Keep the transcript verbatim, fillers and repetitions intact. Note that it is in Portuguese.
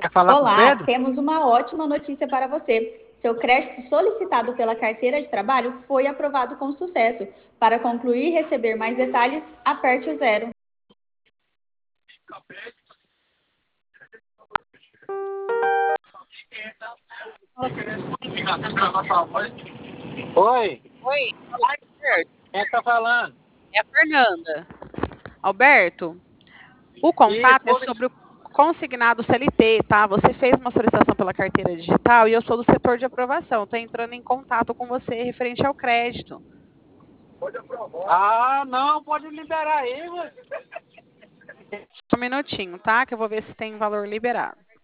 Quer falar com o Olá, Pedro? temos uma ótima notícia para você. Seu crédito solicitado pela carteira de trabalho foi aprovado com sucesso. Para concluir e receber mais detalhes, aperte o zero. Oi, Oi, fala com o Alberto. quem é que tá falando? É a Fernanda. Alberto, o Isso, contato é foi. sobre o consignado C L T, tá? Você fez uma solicitação pela carteira digital e eu sou do setor de aprovação. Estou entrando em contato com você referente ao crédito. Ah, não, pode liberar aí, ué. Só um minutinho, tá? Que eu vou ver se tem valor liberado.